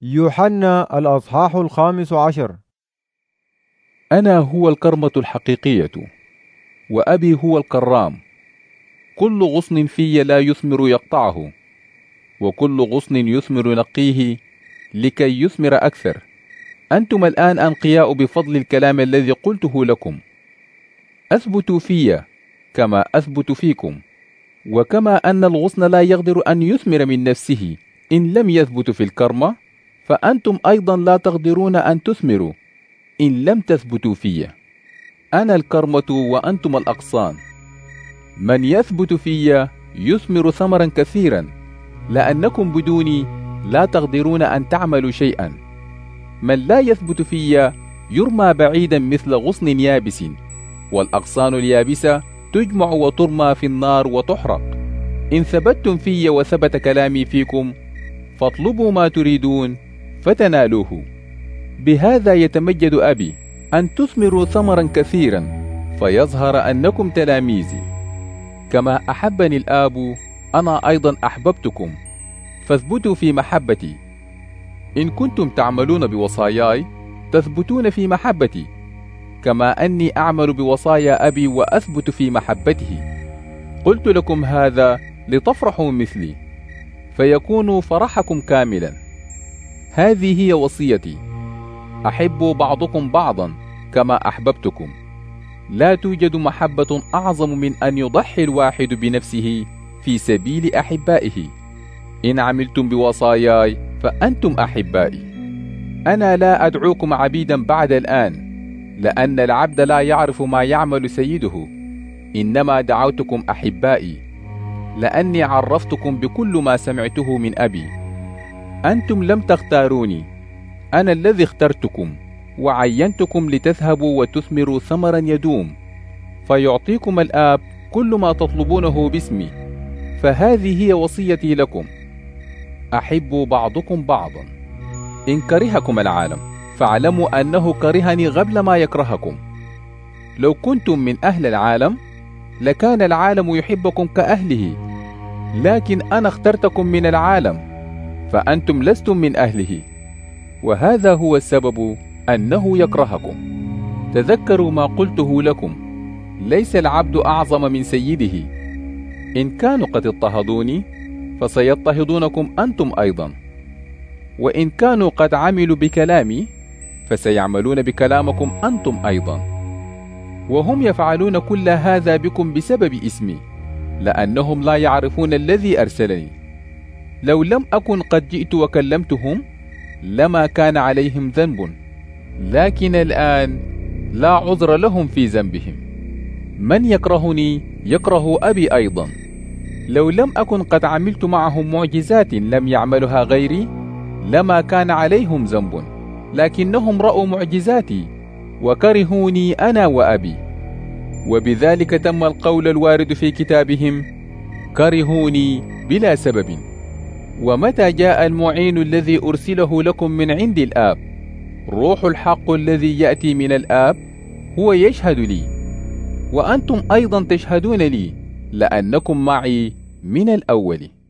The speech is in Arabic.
يوحنا الأصحاح 15. أنا هو الكرمة الحقيقية، وأبي هو الكرام. كل غصن في لا يثمر يقطعه، وكل غصن يثمر ينقيه لكي يثمر أكثر. أنتم الآن أنقياء بفضل الكلام الذي قلته لكم. أثبتوا في كما أثبت فيكم. وكما أن الغصن لا يقدر أن يثمر من نفسه إن لم يثبت في الكرمة، فأنتم أيضا لا تقدرون أن تثمروا إن لم تثبتوا في. أنا الكرمة وأنتم الأغصان. من يثبت في يثمر ثمرا كثيرا، لأنكم بدوني لا تقدرون أن تعملوا شيئا. من لا يثبت في يرمى بعيدا مثل غصن يابس، والأغصان اليابسة تجمع وترمى في النار وتحرق. إن ثبتتم في وثبت كلامي فيكم، فاطلبوا ما تريدون فتنالوه. بهذا يتمجد أبي، أن تثمروا ثمرا كثيرا، فيظهر أنكم تلاميذي. كما أحبني الآب أنا أيضا أحببتكم، فاثبتوا في محبتي. إن كنتم تعملون بوصاياي تثبتون في محبتي، كما أني أعمل بوصايا أبي وأثبت في محبته. قلت لكم هذا لتفرحوا مثلي، فيكون فرحكم كاملا. هذه هي وصيتي: أحبوا بعضكم بعضا كما أحببتكم. لا توجد محبة أعظم من أن يضحي الواحد بنفسه في سبيل أحبائه. إن عملتم بوصاياي فأنتم أحبائي. أنا لا أدعوكم عبيدا بعد الآن، لأن العبد لا يعرف ما يعمل سيده، إنما دعوتكم أحبائي، لأني عرفتكم بكل ما سمعته من أبي. أنتم لم تختاروني، أنا الذي اخترتكم وعينتكم لتذهبوا وتثمروا ثمرا يدوم، فيعطيكم الآب كل ما تطلبونه باسمي. فهذه هي وصيتي لكم: أحبوا بعضكم بعضا. إن كرهكم العالم فاعلموا أنه كرهني قبل ما يكرهكم. لو كنتم من أهل العالم لكان العالم يحبكم كأهله، لكن أنا اخترتكم من العالم، فأنتم لستم من أهله، وهذا هو السبب أنه يكرهكم. تذكروا ما قلته لكم: ليس العبد أعظم من سيده. إن كانوا قد اضطهدوني فسيضطهدونكم أنتم أيضا، وإن كانوا قد عملوا بكلامي فسيعملون بكلامكم أنتم أيضا. وهم يفعلون كل هذا بكم بسبب اسمي، لأنهم لا يعرفون الذي أرسلني. لو لم أكن قد جئت وكلمتهم لما كان عليهم ذنب، لكن الآن لا عذر لهم في ذنبهم. من يكرهني يكره أبي أيضا. لو لم أكن قد عملت معهم معجزات لم يعملها غيري لما كان عليهم ذنب، لكنهم رأوا معجزاتي وكرهوني أنا وأبي. وبذلك تم القول الوارد في كتابهم: كرهوني بلا سبب. ومتى جاء المعين الذي أرسله لكم من عند الآب، روح الحق الذي يأتي من الآب، هو يشهد لي، وأنتم أيضا تشهدون لي، لأنكم معي من الأول.